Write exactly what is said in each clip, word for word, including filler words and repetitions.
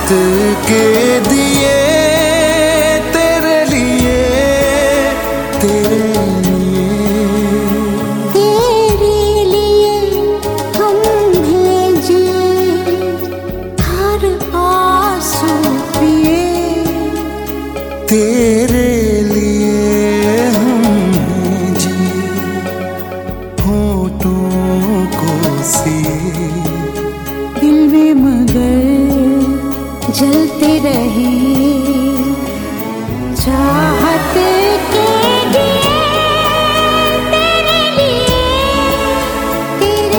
चाहत के दिए तेरे लिए, तेरे तेरे लिए हमने जी होठों को सिए, दिल में मगर जलते रहे चाहत के दिए तेरे लिए, तेरे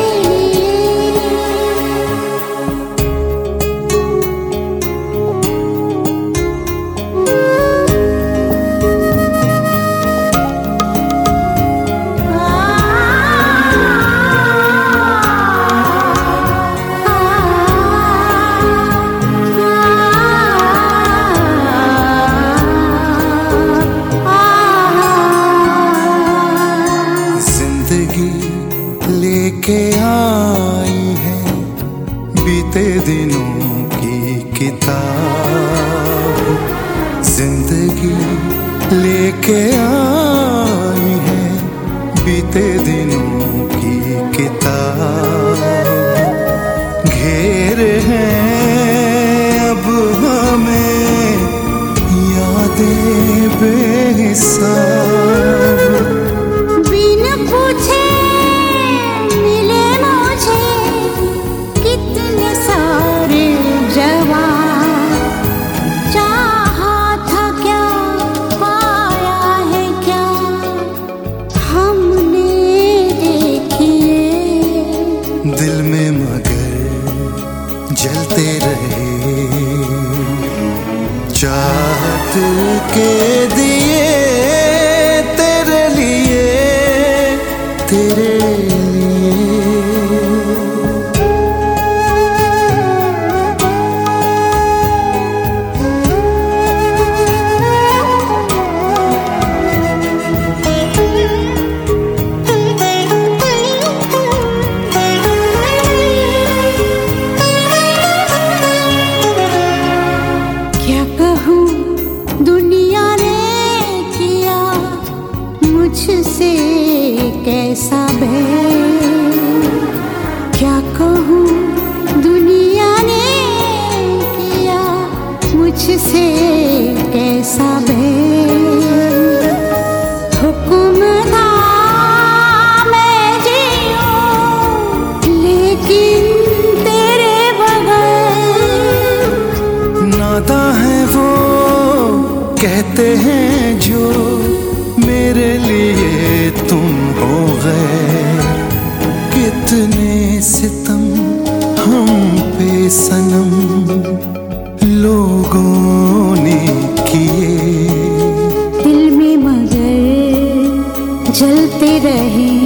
लेके आई है बीते दिनों की किताब, जिंदगी लेके आई है बीते दिनों की किताब। घेरे हैं अब हमें यादें बेहिसाब, दिल में मगर जलते रहे चाहत के दिए तेरे लिए, तेरे मुझसे कैसा बैर, क्या कहूँ दुनिया ने किया मुझसे कैसा बैर। हुक्म था मैं जीऊँ लेकिन तेरे बगैर, नाता है वो कहते हैं जो मेरे लिए तुम हो गए। कितने सितम हम पे सनम लोगों ने किए, दिल में मगर जलते रहे